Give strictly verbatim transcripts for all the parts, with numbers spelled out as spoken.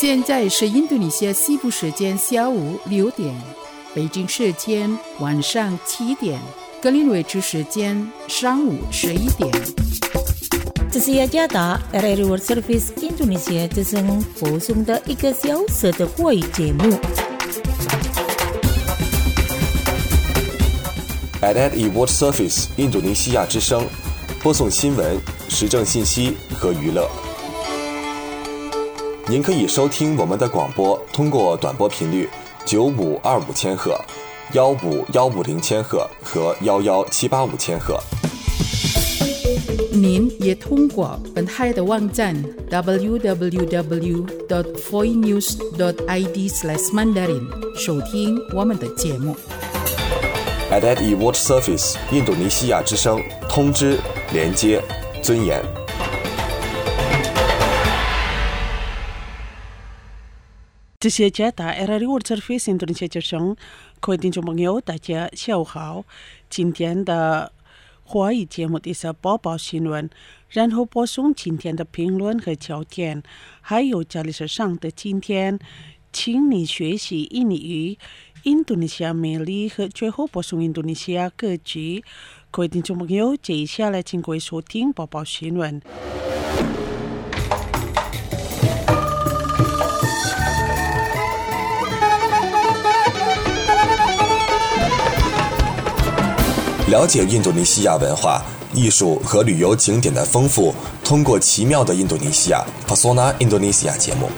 现在是印度尼西亚西部时间下午六点，北京时间晚上七点，格林威治时间上午十一点。 这是雅加达 R R World Service Indonesia 之声播送的一个小时的华语节目。 R R World Service 印度尼西亚之声播送新闻、时政信息和娱乐。您可以收听我们的广播，通过短波频率九五二五千赫、幺五幺五零千赫和幺幺七八五千赫。 您也通过本台的网站 double-u double-u double-u dot voinews dot i d slash mandarin 收听我们的节目。 R R World Service 印度尼西亚之声，通知、连接、尊严。 这是加达 R R World Service 印度尼西亚之声，各位听众朋友，大家下午好。今天的华语节目的是播报新闻，然后播送今天的评论和焦点，还有这里是上的今天，请你学习印尼语、印度尼西亚魅力和最后播送印度尼西亚歌曲。各位听众朋友，接下来请各位收听播报新闻。 了解印度尼西亚文化、艺术和旅游景点的丰富，通过奇妙的印度尼西亚 Pesona Indonesia 节目。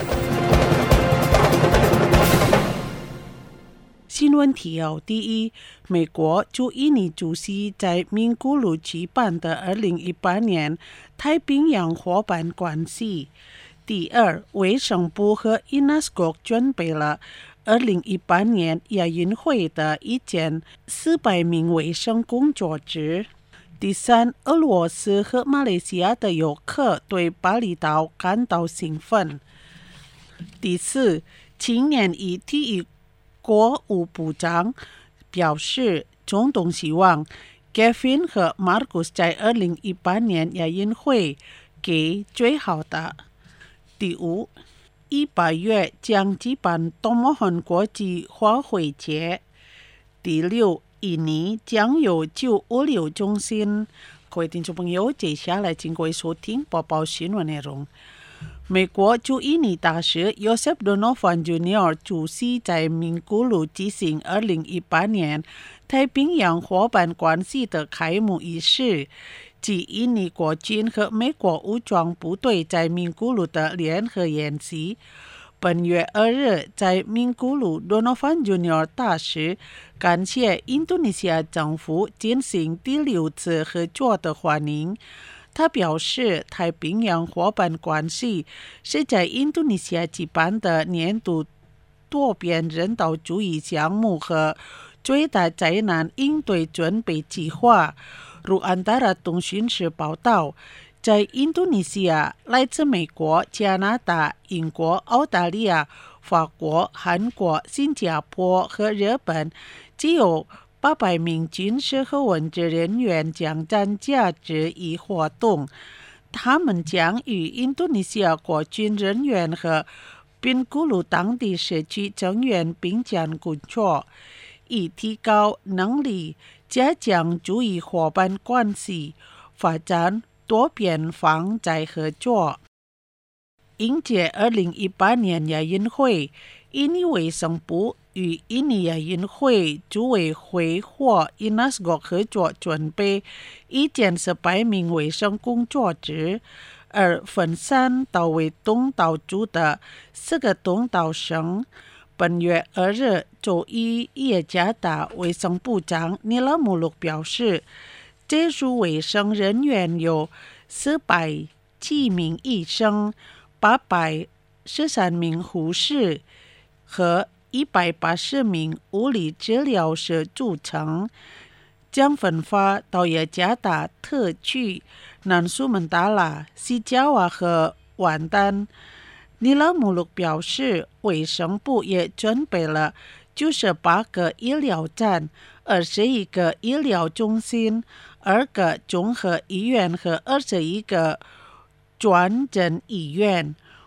新闻提要：第一，美国驻印尼主席在名古屋举办的二零一八年太平洋伙伴关系；第二，卫生部和 I N A S C O 准备了二零一八年亚运会的一千四百名卫生工作者。第三，俄罗斯和马来西亚的游客对巴厘岛感到兴奋。第四，青年与体育国务部长表示，总统希望 Kevin 和 Marcus 在二零一八年亚运会给最好的。第五，一八月将举办多摩汉国际花卉节。第六，印尼将有九物流中心。各位听众朋友，接下来请各位收听播报新闻内容。美国驻印尼大使 Joseph Donovan Junior 主席在名古屋举行二零一八年太平洋伙伴关系的开幕仪式，即印尼国军和美国武装部队在名古屋的联合演习。本月二日，在名古屋 Donovan Junior 大使感谢印度尼西亚政府进行第六次合作的欢迎。他表示，太平洋伙伴关系是在印度尼西亚举办的年度多边人道主义项目和最大灾难应对准备计划。如安达拉通讯社报道，在印度尼西亚，来自美国、加拿大、英国、澳大利亚、法国、韩国、新加坡和日本只有八百名军事和文职人员将参加这一活动，他们将与印度尼西亚国军人员和名古屋当地社区成员并肩工作，以提高能力，加强注意伙伴关系，发展多边防灾合作。迎接二零一八年亚运会，印尼卫生部与印尼亚运会组委会或 I N A S C O 合作准备一千四百名卫生工作者，而分散到为东道主的四个东道省。本月二日，周一，雅加达卫生部长尼拉穆鲁表示，这组卫生人员有四百七名医生、八百十三名护士和一百八十名物理治疗师组成，将分发到雅加达特区、南苏门答腊、西爪哇和万丹。尼拉穆鲁表示，卫生部也准备了九十八个医疗站、二十一个医疗中心、二个综合医院和二十一个专诊医院。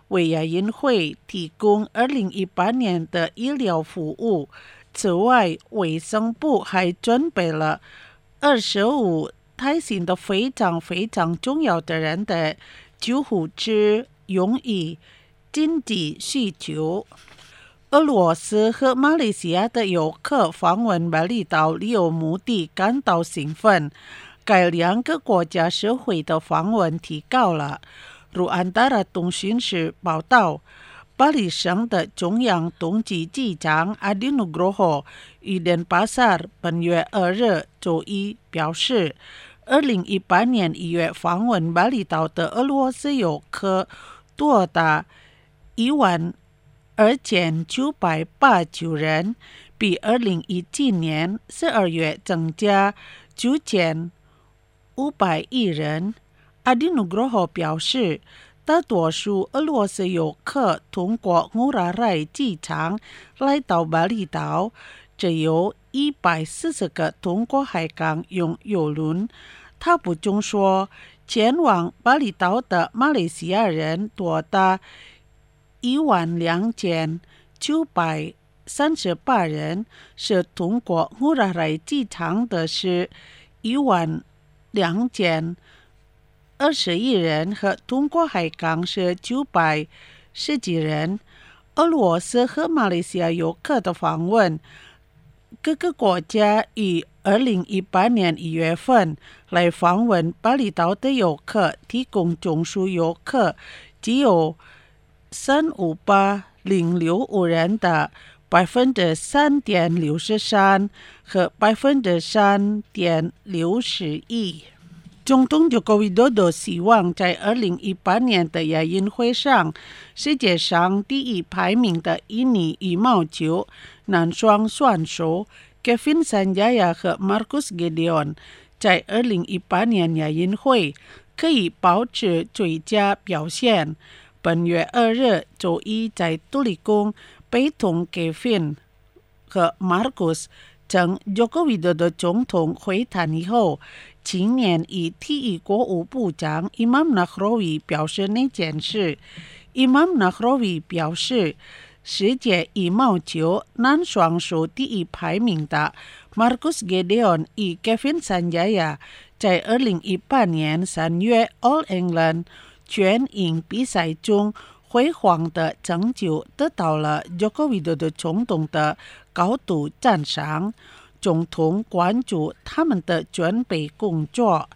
为亚运会提供二零一八年的医疗服务。此外，卫生部还准备了二十五台新的非常非常重要的人的救护车用于紧急需求。俄罗斯和马来西亚的游客访问巴厘岛旅游目的感到兴奋，该两个国家社会的访问提高了。如安达拉通讯社报道，巴黎省的中央冬季机长阿迪努格罗霍于den巴萨本月二日周一表示，二零一八年一月访问巴厘岛的俄罗斯游客多达一万二千九百八十九人，比二零一七年十二月增加九千五百一人。阿迪努格罗霍表示，大多数俄罗斯游客通过乌拉赖机场来到巴厘岛，只有一百四十个通过海港用邮轮。他补充说，前往巴厘岛的马来西亚人多达一万两千九百三十八人，是通过乌拉赖机场的是一万两千二十一人，和通过海港是九百十几人。俄罗斯和马来西亚游客的访问，各个国家于二零一八年一月份来访问巴厘岛的游客提供总数游客只有三五八零六五人的百分之三点六十三和百分之三点六十一。总统佐科维多多希望在二零一八年的亚运会上，世界上第一排名的印尼羽毛球男双选手 Kevin Sanjaya 和 Marcus Gideon 在二零一八年亚运会可以保持最佳表现。本月二日周一在杜立宫陪同 Kevin 和 Marcus 曾佐科维多多总统会谈以后，青年与体育国务部长 Imam Nahrawi 表示那件事。Imam Nahrawi 表示，世界羽毛球男双手第一排名的 Marcus Gideon 与 Kevin Sanjaya 在二零一八年三月 All England 全英比赛中辉煌的成就得到了佐科维多多总统的高度赞赏。总统关注他们的准备工作。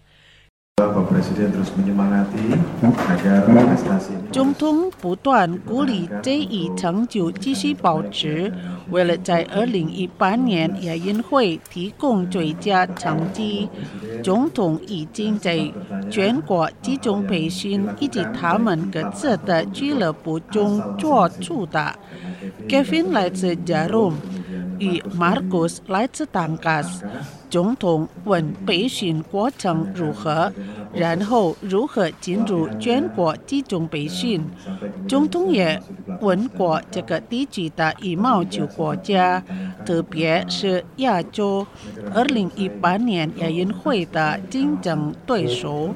总统不断鼓励这一成就继续保持，为了在二零一八年亚运会提供最佳成绩，总统已经在全国集中培训以及他们各自的俱乐部中做出的。Kevin 来自 Jarum， 与 Marcus 来自 Tangkas。总统问培训过程如何，然后如何进入全国集中培训。总统也问过这个地区的羽毛球国家，特别是亚洲二零一八年亚运会的竞争对手。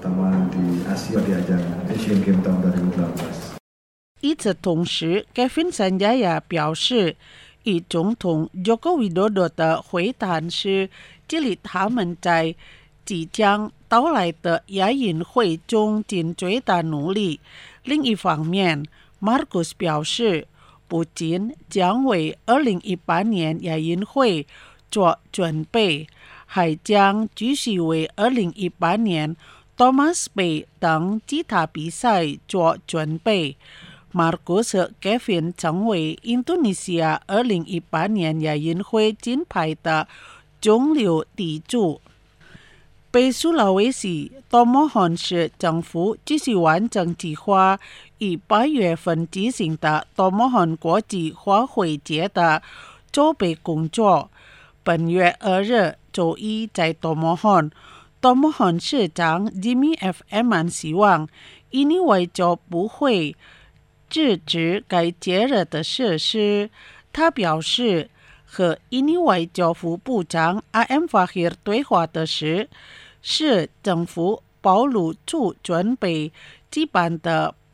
与此同时 Kevin Sanjaya 表示，与总统佐科维多多的会谈是激励他们在即将到来的亚运会中尽最大努力。另一方面 Marcus 表示，不仅将为二零一八年亚运会做准备，还将继续为二零一八年 Thomas Bay 等其他比赛做准备。Marcus 和 Kevin 成为印度尼西亚二零一八年亚运会金牌的中流砥柱。北苏拉威西多摩汉市政府继续完成计划，于八月份举行的多摩汉国际花卉节的筹备工作。本月二日周一在多摩汉，多摩汉市长 Jimmy F. Eman 希望印尼外交部会制止该节日的实施。他表示，和印尼外交部部长 A M Fahir 对话的时，市政府暴露出准备举办的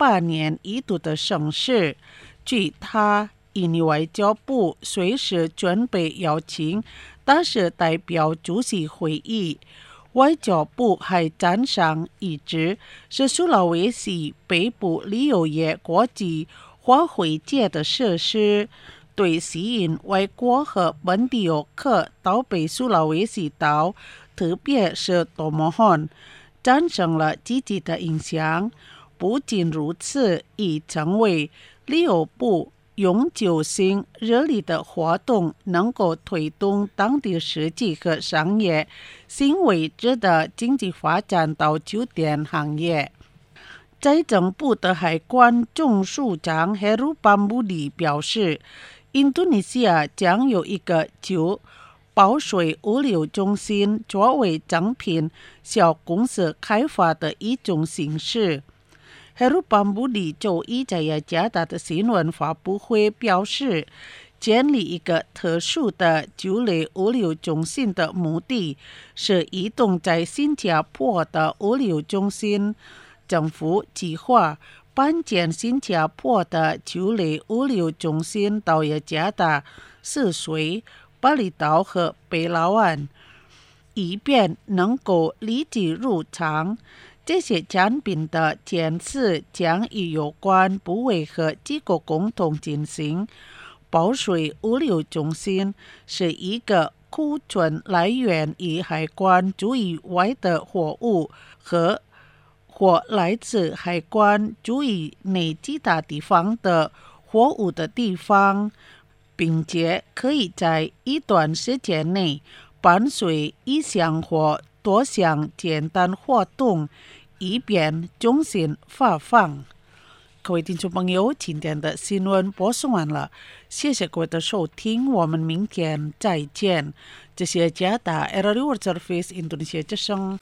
八年一度的盛事。据他印尼外交部随时准备邀请大使代表出席会议。外交部还赞赏一直是苏拉威西北部旅游业国际花卉界的设施，对吸引外国和本地游客到北苏拉威西岛，特别是多摩汉，产生了积极的影响。不仅如此，已成为旅游部永久性热力的活动，能够推动当地实际和商业新位置的经济发展到酒店行业。财政部的海关总署长 Heru Pambudi 表示，印度尼西亚将有一个就保税物流中心作为整品小公司开发的一种形式。Heru Pambudi 周一在雅加达的新闻发布会表示，建立一个特殊的酒类物流中心的目的是移动在新加坡的物流中心。政府计划搬建新加坡的酒类物流中心到雅加达、泗水、巴厘岛和北老湾，以便能够立即入场。这些产品的检测将与有关部委和机构共同进行。保税物流中心是一个库存来源于海关驻以外的货物和或来自海关驻以内其他地方的货物的地方，并且可以在一段时间内伴随一项或多项简单活动，以便中心发放。各位听众朋友，今天的新闻播送完了，谢谢各位的收听，我们明天再见。这是加达 R R I World Service Indonesia 之声。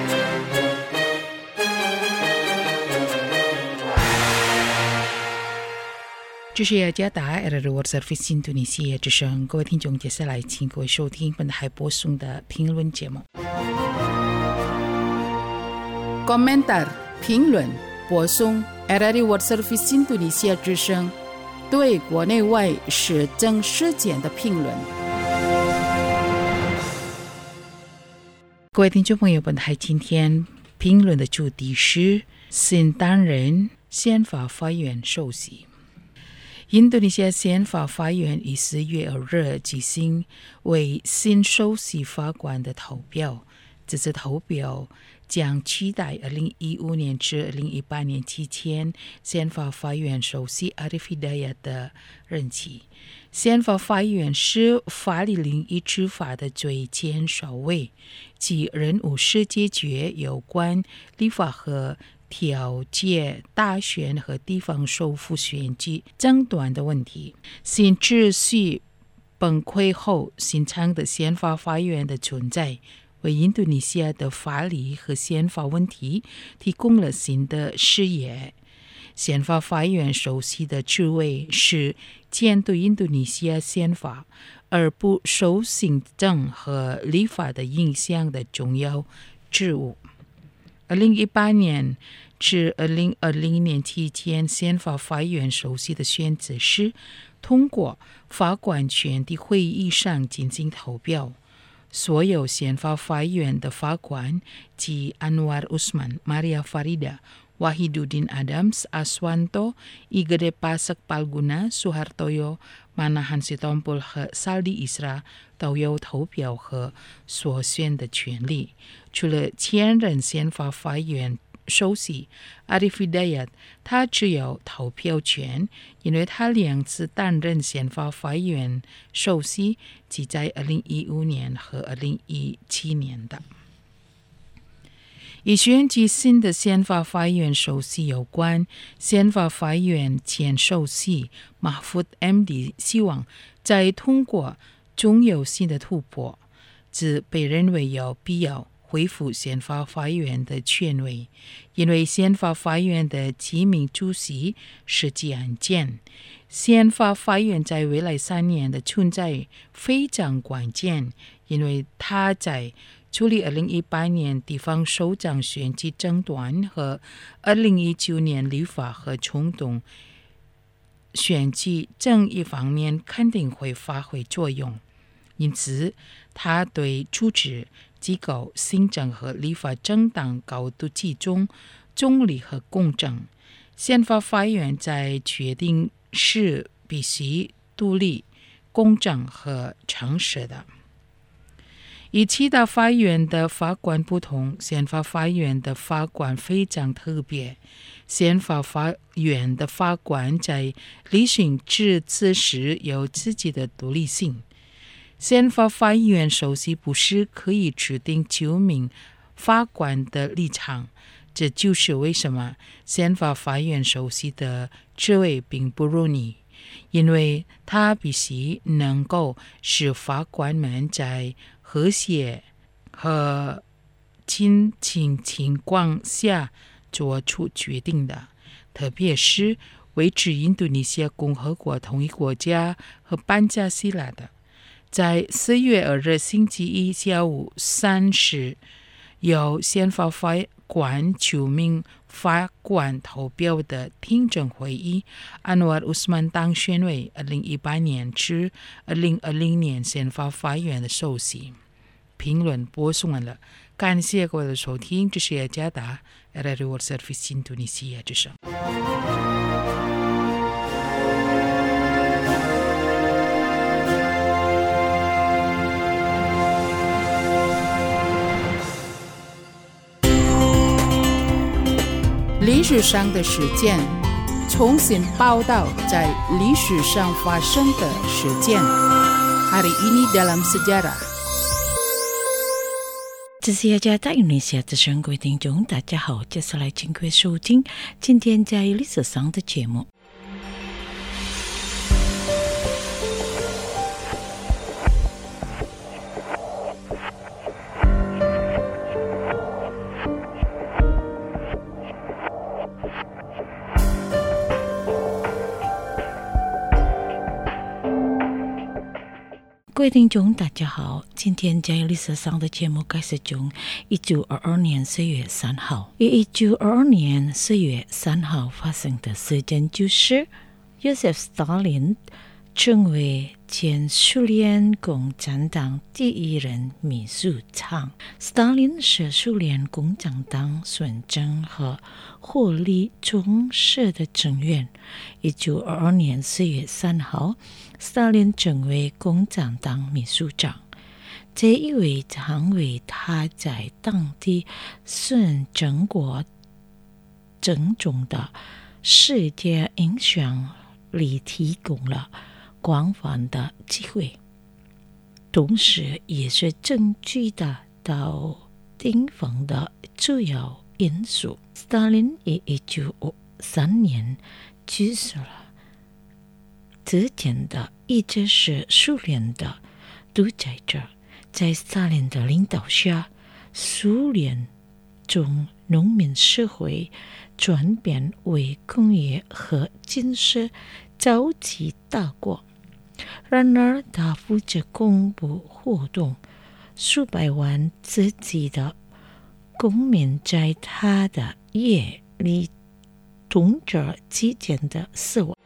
这是雅加达 R R I World Service Indonesia 之声，各位听众，接下来请各位收听本台播送的评论节目。Komentar 评论播送 R R I World Service Indonesia 之声对国内外时政事件的评论。各位听众朋友，本台今天评论的主题是新担任宪法法院首席。印度尼西亚宪法法院于四月二日举行为新首席法官的投票，这次投票将取代二零一五年至二零一八年期间宪法法院首席 Arif Hidayat 的任期。宪法法院是法律领域执法的最前首位，其任务是解决有关立法和调解大选和地方首府选举争端的问题。新秩序崩溃后新创的宪法法院的存在，为印度尼西亚的法律和宪法问题提供了新的视野。宪法法院首席的职位是监督印度尼西亚宪法，而不受行政和立法的影响的重要职务。二零一八年至二零二零年期间，宪法法院首席的选择是通过法官全体会议上进行投票。所有宪法法院的法官及 Anwar Usman、Maria Farida、Wahiduddin Adams、Aswanto、Igede Pasek、Palguna、Suhartoyo、Manahan Sitompul 和 Saldi Isra 都有投票和所选的权利。除了前任宪法法院首席 Arif Hidayat， 他只有投票权，因为他两次担任宪法法院首席，即在二零一五年和二零一七年的。与选举新的宪法法院首席有关，宪法法院前首席 Mahfud M D 希望在通过中有新的突破，只被认为有必要恢复宪法法院的权威，因为宪法法院的提名主席是其案件。宪法法院在未来三年的存在非常关键，因为它在处理二零一八年地方首长选举争端和二零一九年立法和冲动选举正一方面肯定会发挥作用，因此他对组织机构行政和立法正当高度集中、中立和公正。宪法法院在决定是必须独立、公正和诚实的。与其他法院的法官不同，宪法法院的法官非常特别。宪法法院的法官在履行职责时有自己的独立性。宪法法院首席不是可以指定九名法官的立场，这就是为什么宪法法院首席的职位并不容易，因为他必须能够使法官们在和谐和亲情情况下做出决定的，特别是维持印度尼西亚共和国统一国家和班加西拉的。在四月二日星期一下午三时，由宪法法官九名法官投票的听证会议，安瓦尔·乌斯曼当选为二零一八年至二零二零年宪法法院的首席。评论播送完了，感谢各位的收听，这是雅加达 R R World Service 印度尼西亚之声。历史上的事件，重新报道在历史上发生的事件。Hari ini dalam sejarah。 这是雅加达印度尼西亚之声，各位听众，大家好，接下来请各位收听今天在历史上的节目。各位听众大家好，今天在历史上的节目开始从一九二二年四月三号。一九二二年四月三号发生的事件就是 Joseph Stalin 成为前苏联共产党第一任秘书长。Stalin 是苏联共产党宣政和获利总社的成员。一九二二年四月三号Stalin 成为共产党秘书长，这意味成为他在当地宣政过程中的世界影响力提供了广泛的机会，同时也是政局的到顶峰的主要因素。Stalin 于一九五三年去世了。之前的一直是苏联的独裁者，在斯大林的领导下，苏联从农民社会转变为工业和军事超级大国。然而，他负责公布活动，数百万自己的公民在他的业里统治期间的死亡。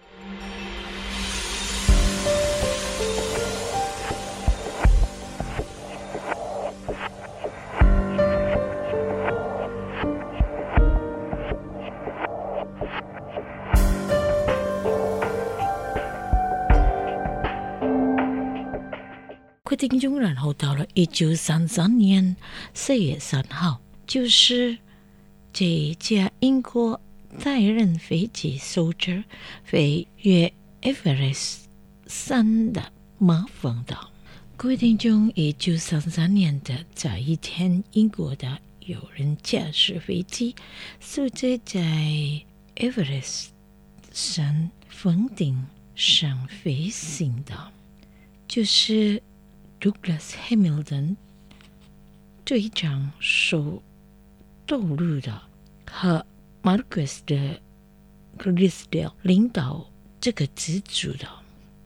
听众，然后到了一九三三年四月三号，就是这架英国载人飞机首次飞越 Everest 山的马蜂岛。各位听众，一九三三年的这一天，英国的有人驾驶飞机，首次在 Everest 山峰顶上飞行的，就是Douglas Hamilton 队长所投入的和 Marcus 的 Grisdale 领导这个支柱的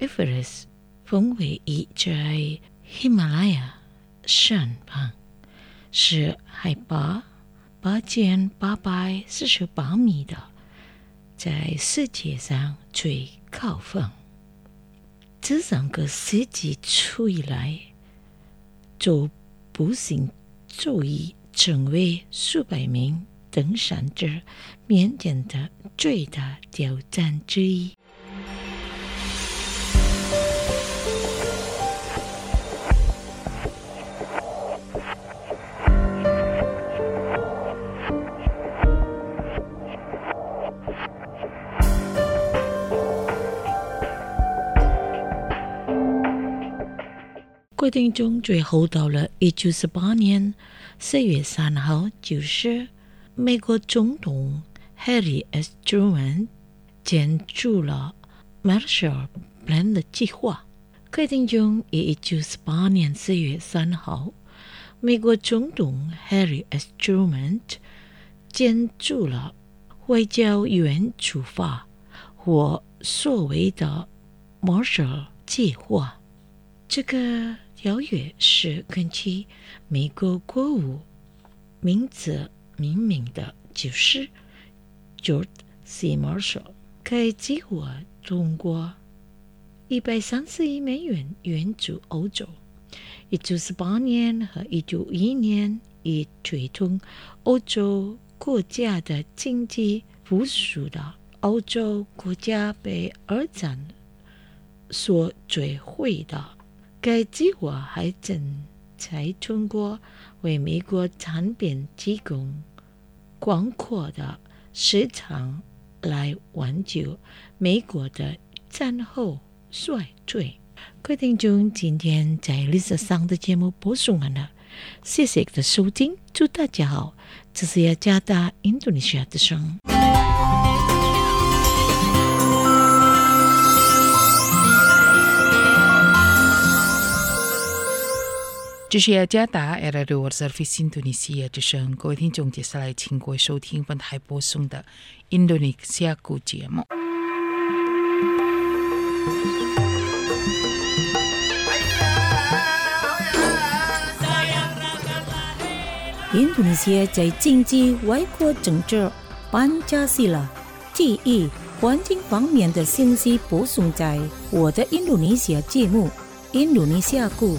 Everest 峰位已在喜马拉雅山旁， 是海拔八千八百四十八米的，在世界上最高峰。这三个世纪初以来，走步行足以成为数百名登山者面前的最大挑战之一。各位听众，最后到了一九四八年四月三号，就是美国总统 Harry S. Truman 签署了 Marshall Plan 的计划。各位听众，一九四八年四月三号，美国总统 Harry S. Truman 签署了外交援助法，或所谓的 Marshall 计划。这个条约是根据美国国务名字命名的，就是 George C. Marshall。该计划通过一百三十亿美元援助欧洲。一九四八年和一九一一年，以推动欧洲国家的经济复苏的欧洲国家被二战所摧毁的。该计划还正在通过为美国产品提供广阔的市场来挽救美国的战后衰退。各位听众，今天在历史上的节目播送完了，谢谢的收听，祝大家好，这是雅加达印度尼西亚的声。 这是雅加达 R R O Service 印度尼西亚之声，各位听众，接下来请各位收听本台播送的印度尼西亚语节目。 印度尼西亚在经济、外国政治、班加西拉、地理、环境方面的信息播送在我的印度尼西亚节目《印度尼西亚语》。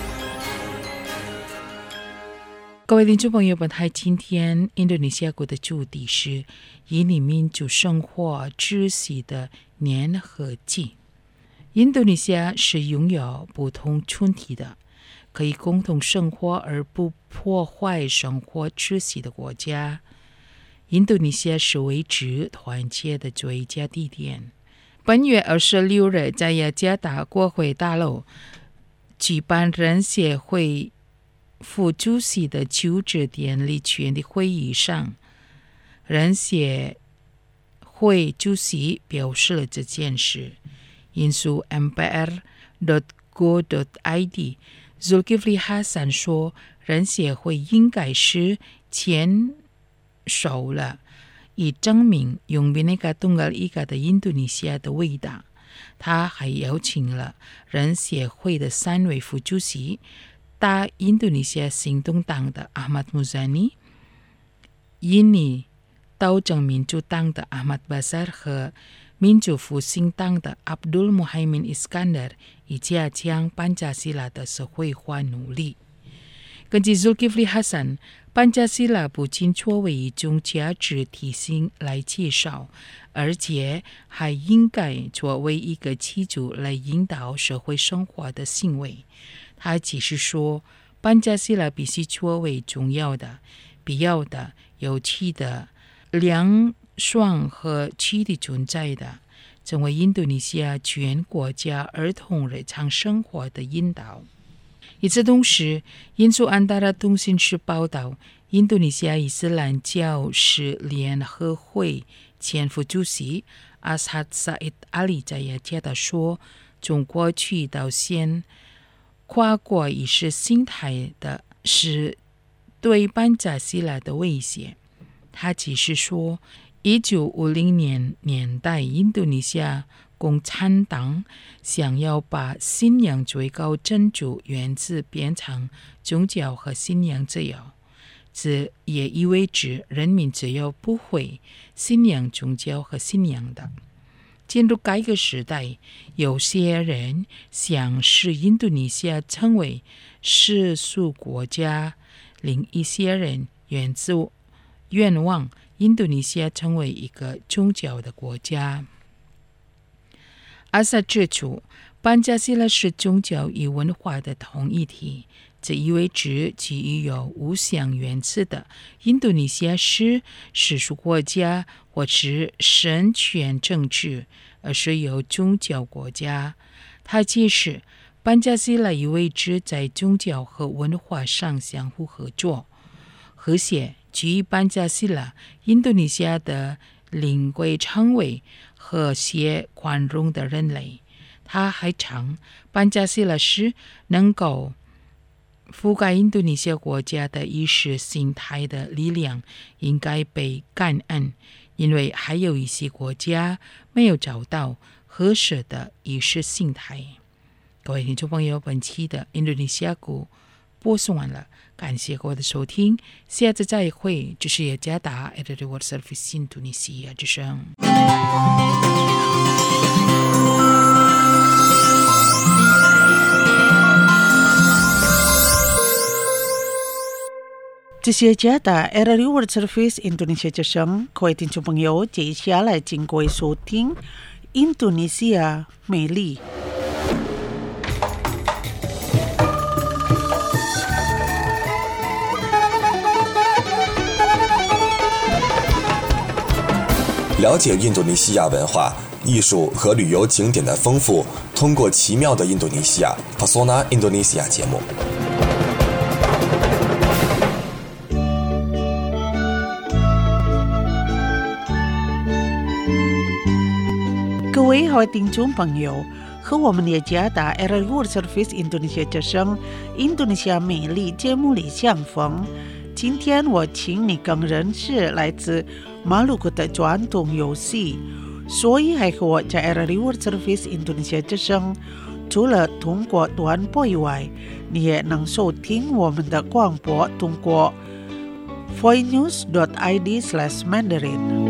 各位听众朋友，本台今天印度尼西亚国的主题是印尼民族生活秩序的粘合剂。印度尼西亚是拥有不同群体的，可以共同生活而不破坏生活秩序的国家。印度尼西亚是维持团结的最佳地点。本月二十六日，在雅加达国会大楼举办人协会副主席的就职典礼前的会议上，人协会主席表示了这件事。引述 M P R dot go dot I D Zulkifli Hasan 说，人协会应该是签署了以证明用Bhinneka Tunggal Ika的印度尼西亚的伟大。他还邀请了人协会的三位副主席，大印度尼西亚行动党的 Ahmad Muzani、印尼斗争民主党的 Ahmad Basar 和民主复兴党的 Abdul Muhaimin Iskandar， 以加强班加西拉的社会化努力。根据 Zulkifli Hasan， 班加西拉不仅作为一种价值体系来介绍，而且还应该作为一个基础来引导社会生活的行为。他只是说，班加西拉必须作为重要的、必要的、有趣的、良善和气的存在的，成为印度尼西亚全国家儿童日常生活的引导。与此同时，印度安达拉通讯社报道，印度尼西亚伊斯兰教士联合会前副主席阿斯哈萨伊阿里在雅加达说，从过去到现，跨国意识形态的是对班加西拉的威胁。他只是说，一九五零年年代，印度尼西亚共产党想要把信仰最高珍珠原则变成宗教和信仰自由。 这也意味着人民只要不会信仰宗教和信仰的。进入改革时代，有些人想使印度尼西亚成为世俗国家，另一些人源自愿望印度尼西亚成为一个宗教的国家。阿萨指出，班加西拉是宗教与文化的同一体，这意味着基于有无相原则的印度尼西亚是世俗国家或是神权政治，而是有宗教国家。他解释，班加西拉意味着在宗教和文化上相互合作，和谐。基于班加西拉，印度尼西亚的灵会成为和谐宽容的人类。他还称，班加西拉是能够覆盖印度尼西亚国家的意识形态的力量，应该被感恩，因为还有一些国家没有找到合适的意识形态。各位听众朋友，本期的印度尼西亚谷播送完了，感谢各位的收听，下次再会。这是雅加达 Edited World Service 印度尼西亚之声。 这是雅加达 Edited World Service 印度尼西亚之声，各位听众朋友，接下来请各位收听印度尼西亚美丽。 了解印度尼西亚文化、艺术和旅游景点的丰富，通过奇妙的印度尼西亚 Pesona Indonesia 节目。 各位好听众朋友，和我们雅加达 Edited World Service 印度尼西亚之声印度尼西亚美丽节目里相逢。今天我请你更认识来自马鲁克的传统游戏，所以还和我在 Edited World Service 印度尼西亚之声，除了通过短波以外，你也能收听我们的广播，通过 voinews dot i d slash mandarin。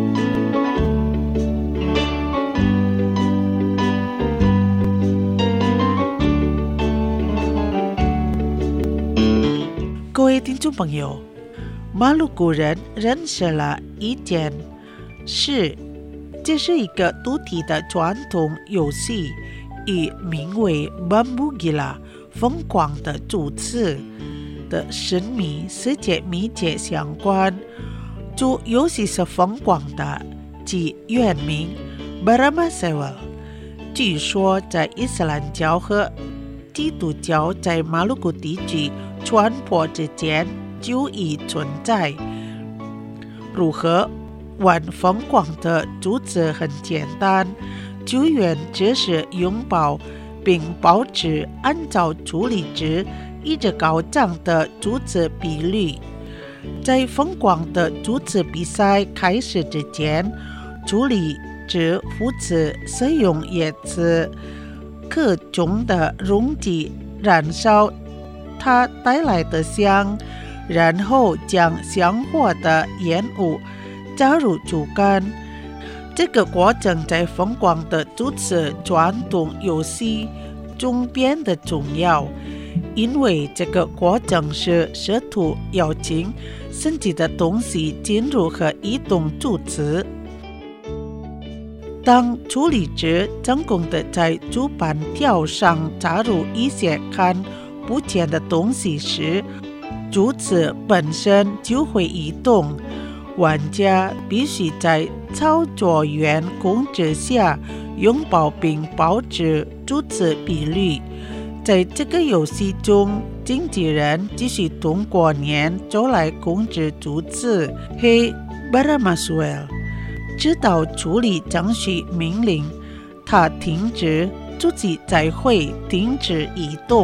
各位听众朋友，马鲁古人认识了一件事，这是一个独特的传统游戏，与名为 Bambu Gila 疯狂的主次的神秘世界密切相关。这游戏是疯狂的，其原名 Brahma Sewal， 据说在伊斯兰教和基督教在马鲁古地区传播之间就已存在。如何玩疯狂的主旨很简单，就原只是拥抱并保持按照处理值一直高涨的主旨比率。在疯狂的主旨比赛开始之前，处理值负责使用叶子可中的溶剂燃烧它带来的香，然后将香火的烟雾加入竹竿。这个过程在疯狂的主持传统游戏中变得重要，因为这个过程是试图邀请神奇的东西进入和移动主持。当处理者成功的在主板条上加入一些看不见的东西时，主持本身就会移动。玩家必须在操作员控制下拥抱并保持主持比率。在这个游戏中，经纪人继续通过念咒来控制主持 Hey Brahma Sewal， 直到处理程序命令它停止，自己才会停止移动。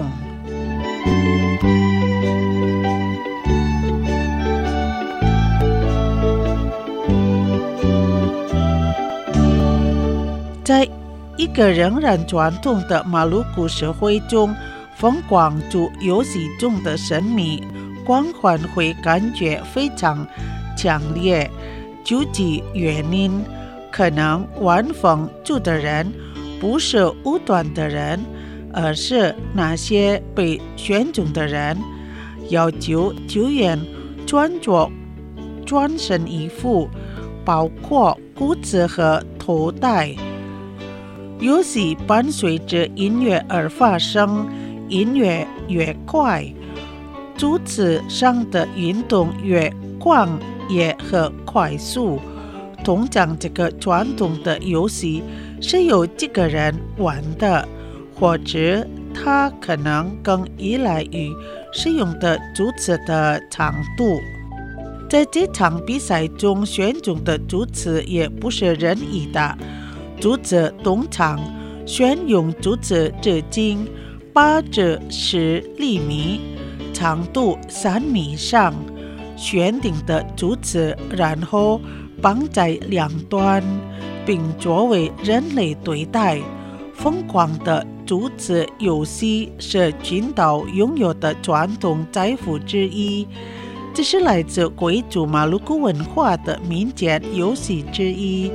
在一个仍然传统的马鲁古社会中，疯狂主游戏中的神秘光环会感觉非常强烈。究其原因，可能玩风烛的人不是无端的人，而是那些被选中的人，要求球员穿着专身衣服，包括裤子和头带。游戏伴随着音乐而发生，音乐越快，柱子上的运动越广也很快速。通常这个传统的游戏是由几个人玩的，或者它可能更依赖于使用的柱子的长度。在这场比赛中选中的柱子也不是任意的，柱子通常选用柱子直径八至十厘米，长度三米上，选定的柱子然后绑在两端，并作为人类对待。疯狂的柱子游戏是群岛拥有的传统财富之一，这是来自贵族马鲁古文化的民间游戏之一。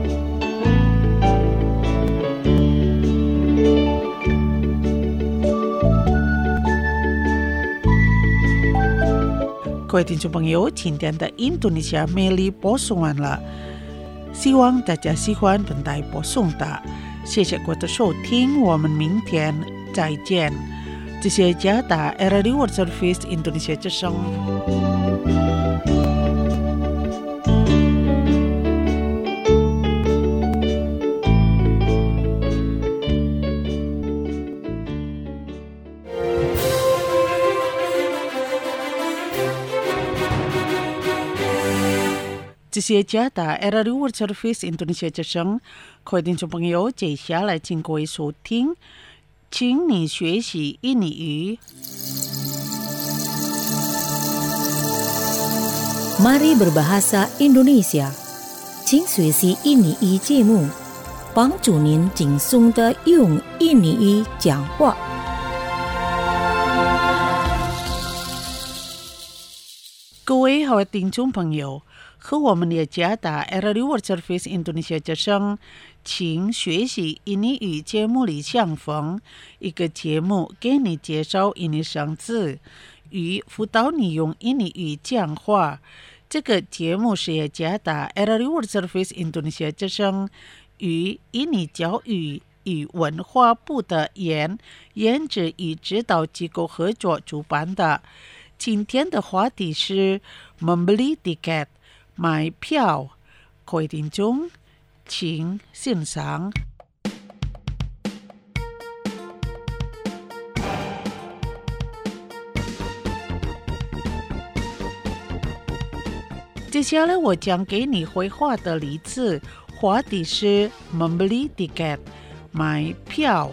各位听众朋友，今天的印度尼西亚魅力播送完了，希望大家喜欢本台播送的，谢谢各位的收听，我们明天再见。这是加达 R R A World Service Indonesia 之声。这些加达 R R A World Service Indonesia 之声，各位听众朋友，接下来请各位收听，请你学习印尼语。 Mari berbahasa Indonesia， 请学习印尼语节目，帮助您轻松地用印尼语讲话。 各位好，听众朋友。和我们也加达 R R A World Service Indonesia 之声，请学习印尼语节目里相逢，一个节目给你介绍印尼生字，与辅导你用印尼语讲话。这个节目是也加达 R R A World Service Indonesia 之声与印尼教育与文化部的研研制与指导机构合作主办的。今天的话题是 membeli tiket买票，各位听众，请欣赏。接下来我将给你绘画的例子，话题是 membeli tiket 买票。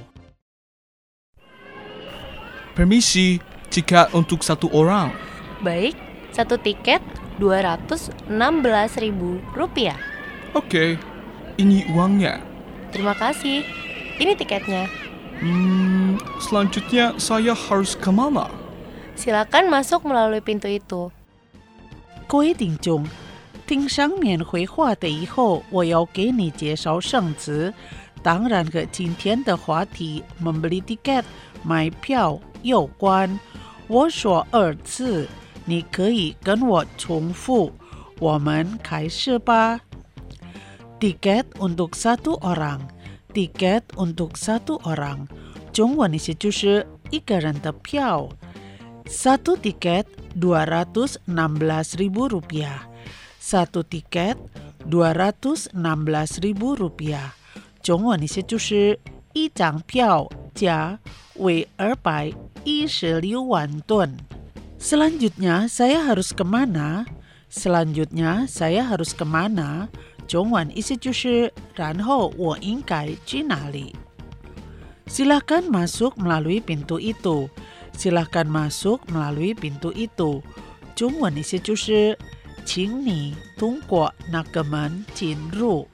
Permisi, tiket untuk satu orang. Baik, satu tiket dua ratus enam belas ribu rupiah. Oke, ini uangnya. Terima kasih. Ini tiketnya. Hmm, selanjutnya saya harus ke mana? Silakan masuk melalui pintu itu. 各位听众，听上面绘画的以后，我要给你介绍生词，当然和今天的话题 membeli tiket 买票有关。我说二次，你可以跟我重复。我们开始吧。Tiket untuk satu orang， tiket untuk satu orang， 中文意思就是一个人的票。Satu tiket dua ratus enam belas ribu rupiah， satu tiket dua ratus enam belas ribu rupiah， 中文意思就是一张票价为二百一十六万盾。Selanjutnya saya harus kemana? Selanjutnya saya harus kemana? 中文意思就是然后我应该去哪里。Silakan masuk melalui pintu itu. Silakan masuk melalui pintu itu. 中文意思就是请你通过那个门进入。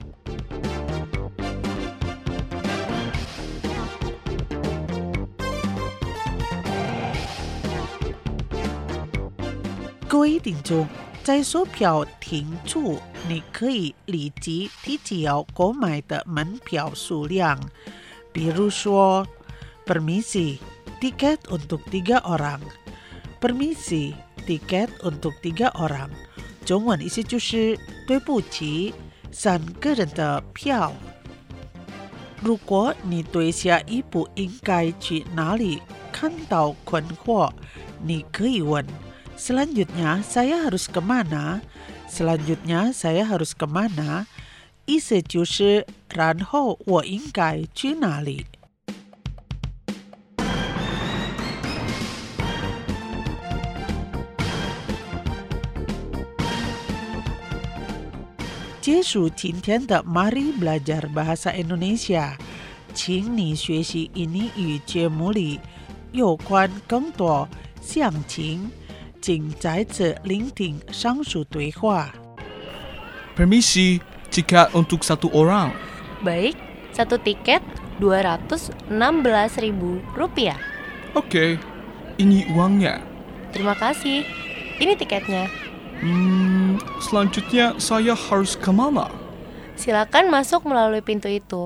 各位听众，在售票亭处，你可以立即提交购买的门票数量。比如说 Permisi, tiket untuk tiga orang. Permisi, tiket untuk tiga orang. 中文意思就是对不起，三个人的票。如果你对下一步应该去哪里看到困惑，你可以问 Selanjutnya saya harus kemana? Selanjutnya saya harus kemana? 意思就是然后我应该去哪里？结束今天的 Mari Belajar Bahasa Indonesia， 请你学习印尼语节目里有关更多详情，请再次聆听上述对话。 Permisi, tiket untuk satu orang. Baik, satu tiket dua ratus enam belas ribu rupiah. Oke, ini uangnya. Terima kasih. Ini tiketnya. Hmm, selanjutnya saya harus kemana? Silakan masuk melalui pintu itu.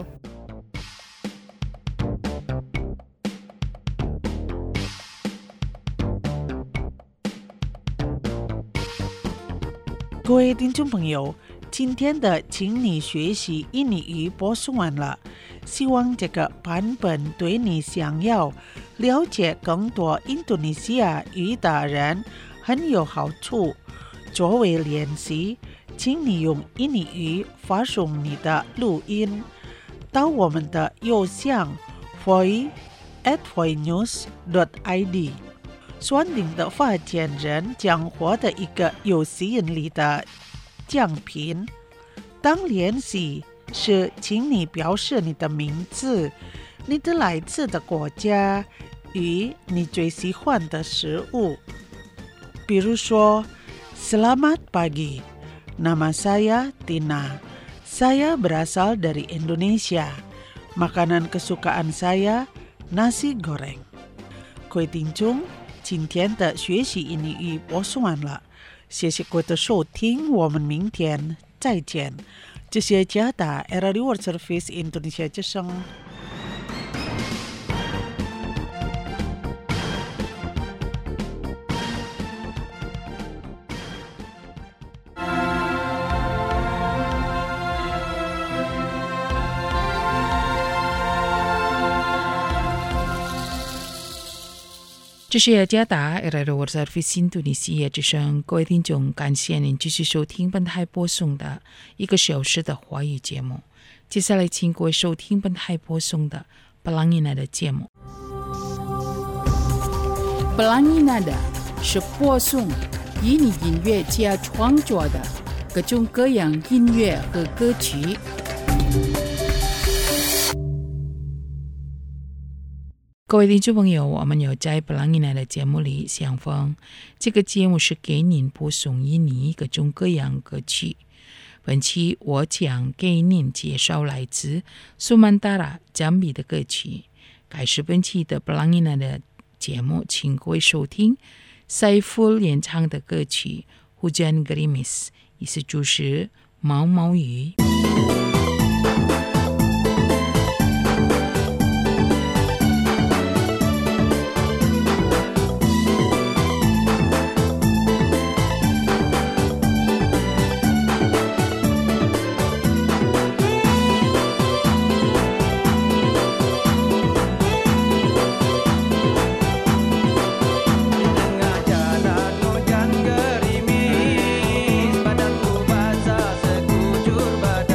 各位听众朋友，今天的请你学习印尼语播送完了，希望这个版本对你想要了解更多印度尼西亚语的人很有好处。作为练习，请你用印尼语发送你的录音到我们的邮箱 voi at voinews dot i d。选定的发件人将获得一个有吸引力的奖品。当练习时，请你表示你的名字、你的来自的国家与你最喜欢的食物。比如说 Selamat pagi, nama saya Tina. Saya berasal dari Indonesia. Makanan kesukaan saya nasi goreng. 各位听众，今天的学习印尼语播送完了，谢谢各位的收听，我们明天再见。这是加达 R R World Service Indonesia 之声。 这是雅加达 R R World Service 印度尼西亚之声，各位听众，感谢您继续收听本台播送的一个小时的华语节目。接下来，请各位收听本台播送的布朗尼纳的节目。 布朗尼纳的是播送印尼音乐家创作的各种各样音乐和歌曲。 各位听众朋友，我们有在布朗尼纳的节目里相逢。这个节目是给您播送印尼各种各样歌曲。本期我将给您介绍来自苏曼达拉赞比的歌曲。开始本期的布朗尼纳的节目，请各位收听塞夫演唱的歌曲《Hujan Gerimis》，意思就是毛毛雨。 Badanku basah sekujur badan.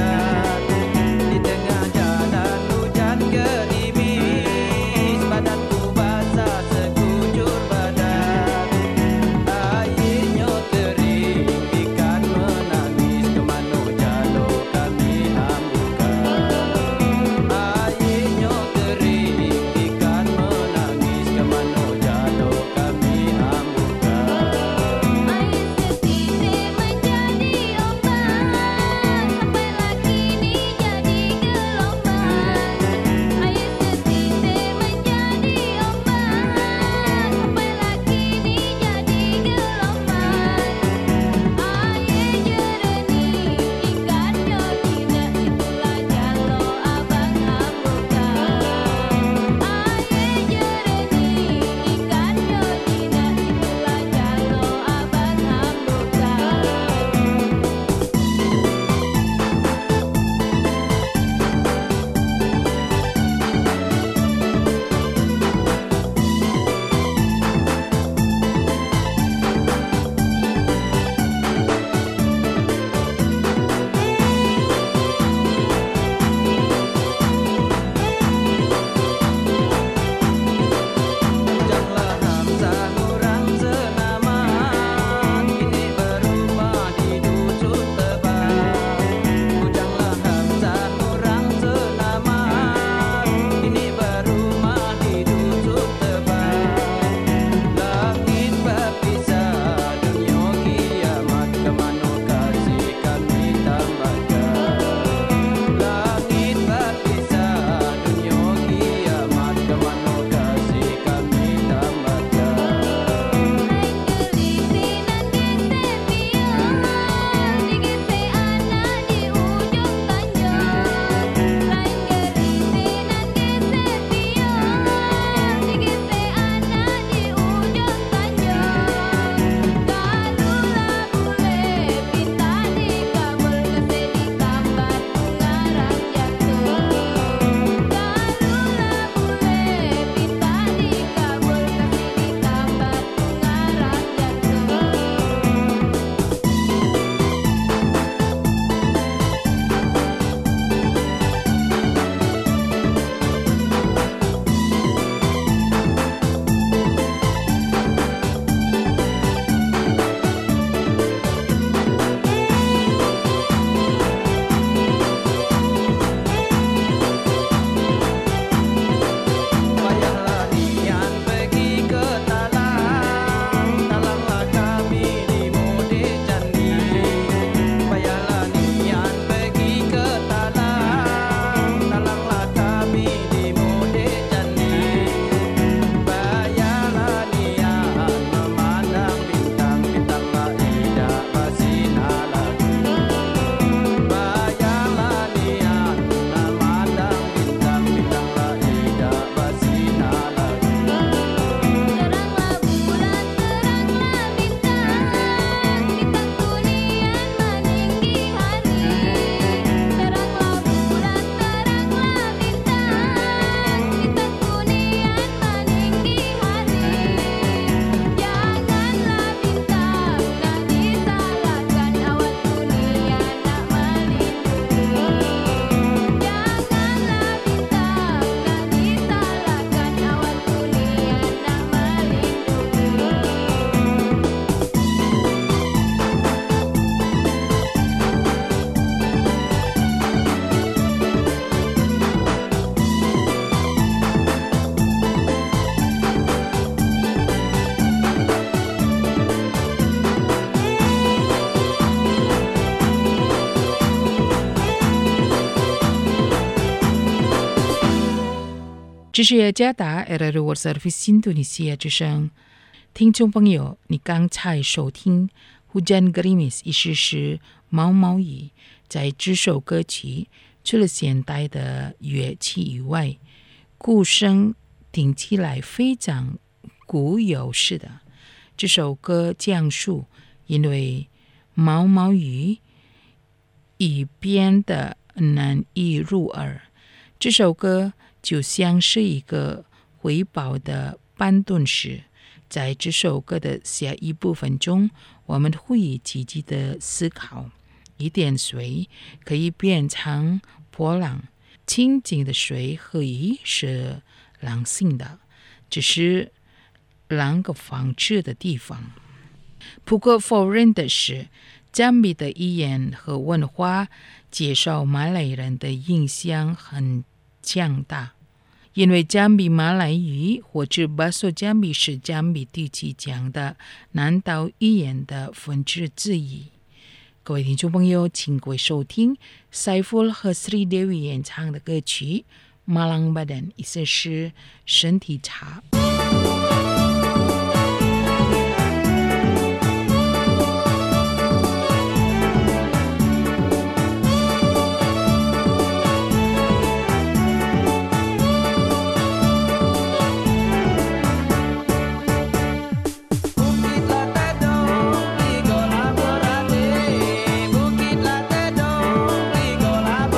这是加达 R R World Service Indonesia 之声。听众朋友，你刚才收听 Hujan Gerimis 意思是毛毛雨。在这首歌曲除了现代的乐器以外，鼓声听起来非常古有式的。这首歌讲述因为毛毛雨语变得难以入耳，这首歌就像是一个回报的半段式。在这首歌的下一部分中，我们会以积极的思考，一点水可以变成波浪，清净的水可以是浪性的，只是两个方式的地方。不可否认的是，加比的语言和文化介绍马来人的影响很强大，因为加比马来语或者巴索加比是加比地区讲的南岛语言的分支之一。各位听众朋友，请各位收听 Saiful 和 Sri Dewi 演唱的歌曲《Malang Badan》，意思是身体差。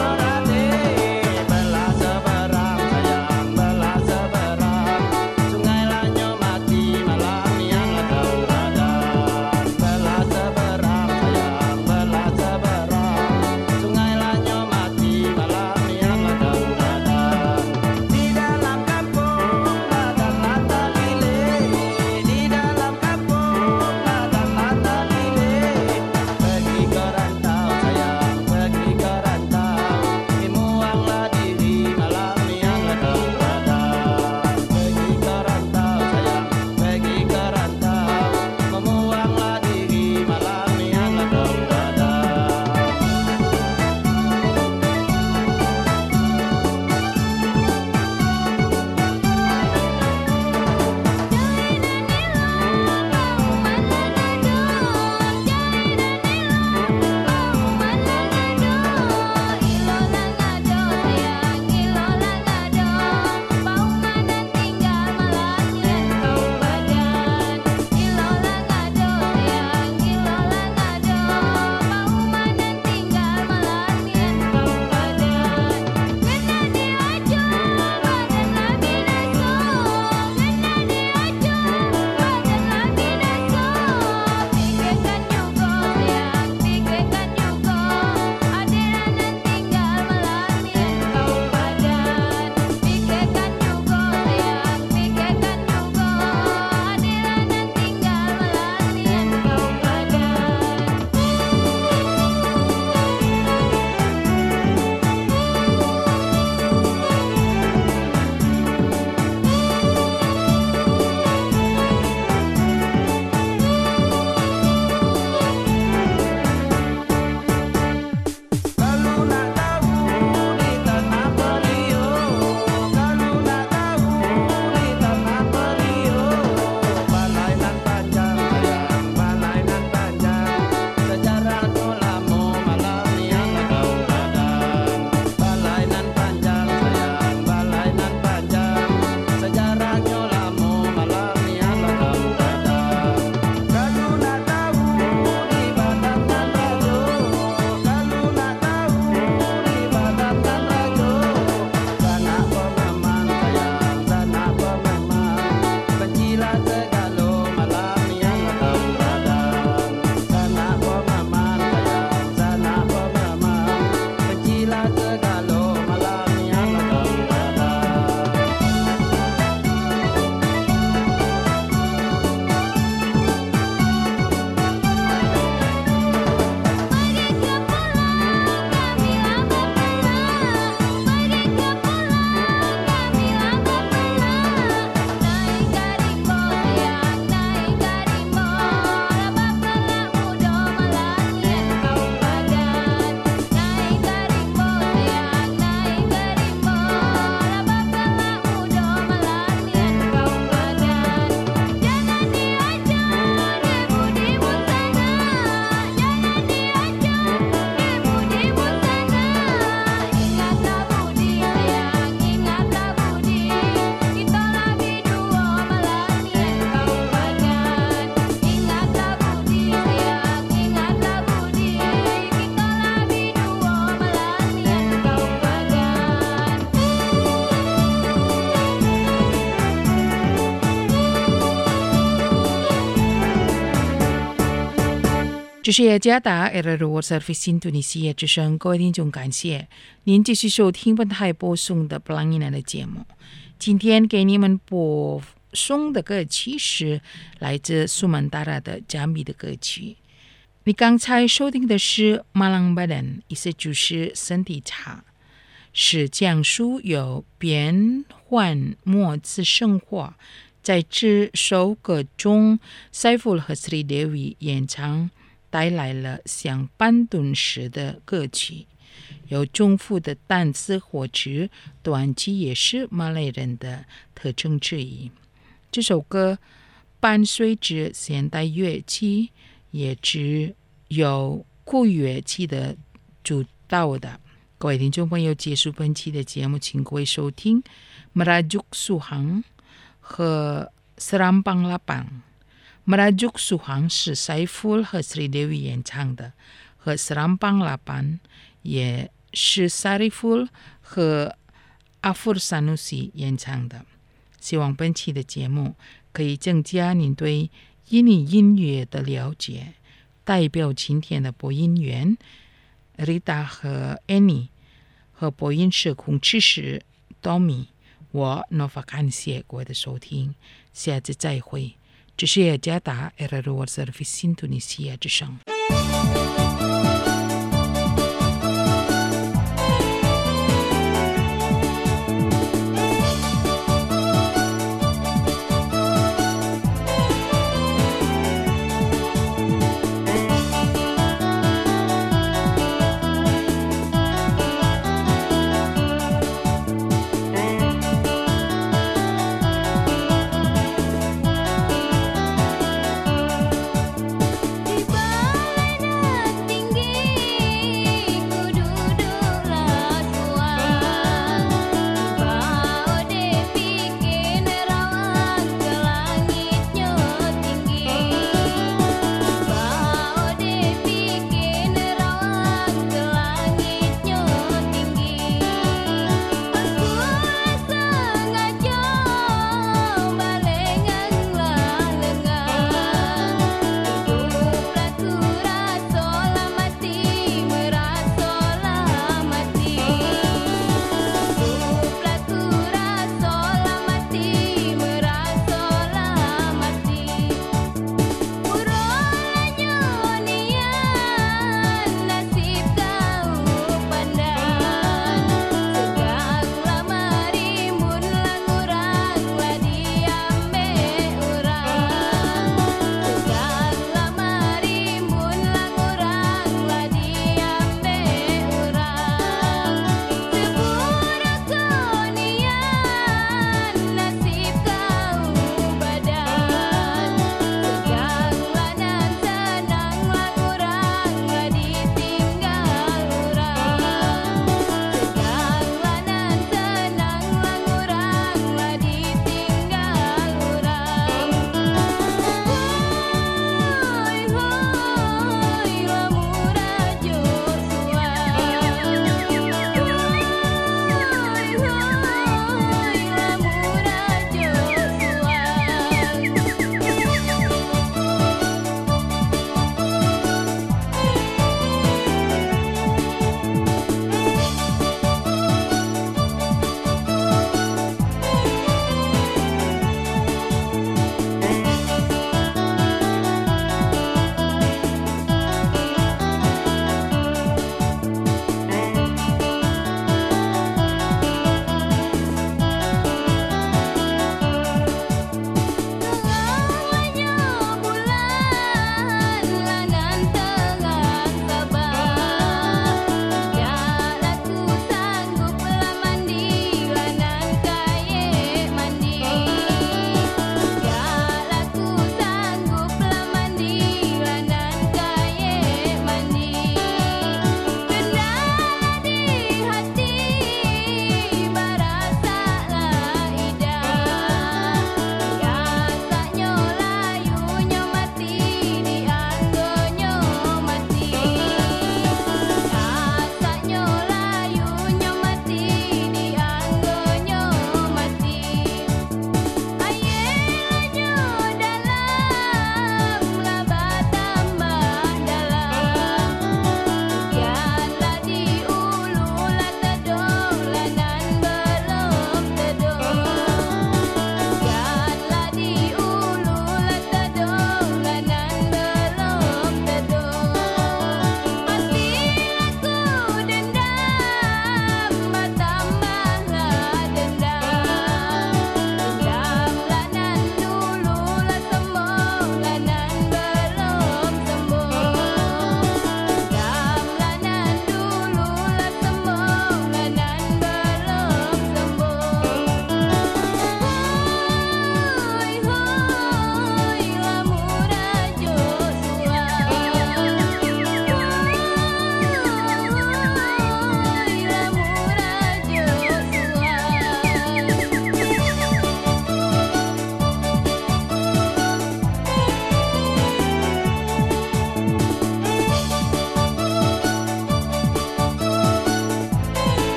Sungai 这是雅加达 Era World Service Indonesia 之声，各位听众，感谢您继续收听本台播送的布朗伊南的节目。今天给你们播送的歌曲是来自苏曼达拉的加密的歌曲。你刚才收听的是 Malang Badan， 意思就是身体差，是讲述有变换末次生活。在这首歌中，塞夫和 Sri Dewi 演唱带来了像半顿式的歌曲，有重复的单词或者短句，也是马来人的特征之一。这首歌伴随着现代乐器，也只有古乐器的主导的。各位听众朋友，结束本期的节目，请各位收听 Merajuk Suhang 和 Serampang Lapang。Merajuk Suhang 是 Saiful 和 Sri Dewi 演唱的，和 Serampang Lapang 也是 Sariful 和 Afur Sanusi 演唱的。希望本期的节目可以增加您对印尼音乐的了解。代表今天的播音员 Rita 和 Annie 和播音社控制师 Tommy， 我 Nova 感谢各位的收听，下次再会。这是雅加达 Era World Service Indonesia 之声。 Di balai nanti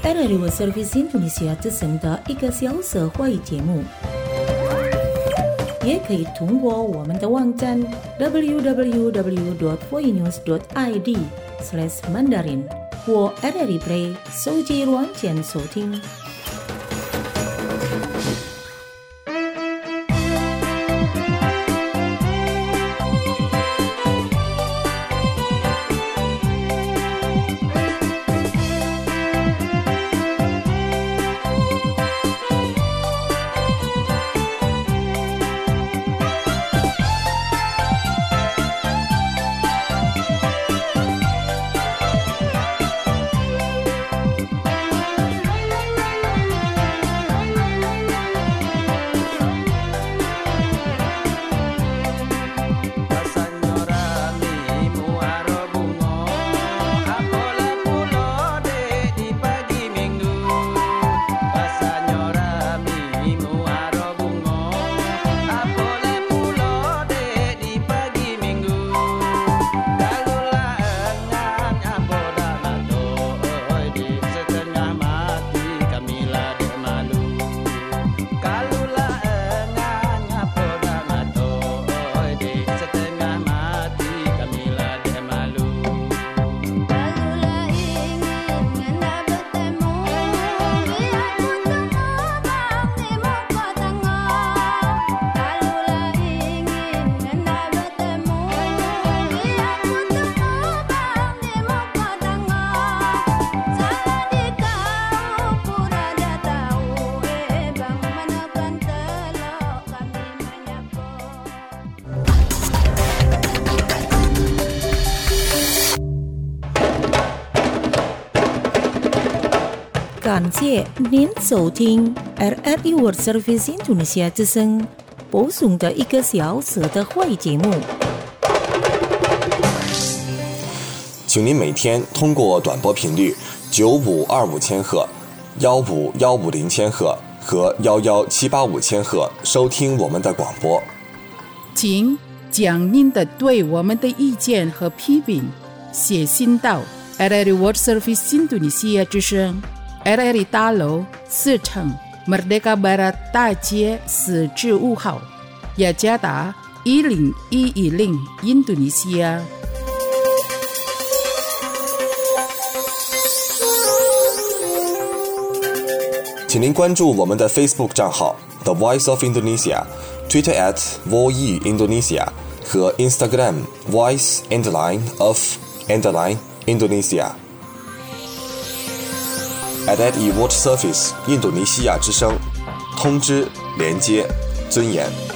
R R I World Service Indonesia 之声的一个小时华语节目，也可以通过我们的网站 double-u double-u double-u dot voinews dot i d slash mandarin 或 R R I Play 手机软件收听。感谢您收听 R R I World Service Indonesia 之声播送的一个小时的华语节目。 请您每天通过短波频率九五二五千赫、幺五幺五零千赫和幺幺七八五千赫收听我们的广播。 请将您的对我们的意见和批评写信到 R R I World Service Indonesia 之声R R I 大楼四层 Merdeka Barat 大街四至五号，雅加达一零一一零印度尼西亚。 请您关注我们的 Facebook 账号 The Voice of Indonesia、Twitter at Voi Indonesia 和 Instagram Voice Underline of Underline Indonesia。R R I World Service 印度尼西亚之声，通知、连接、尊严。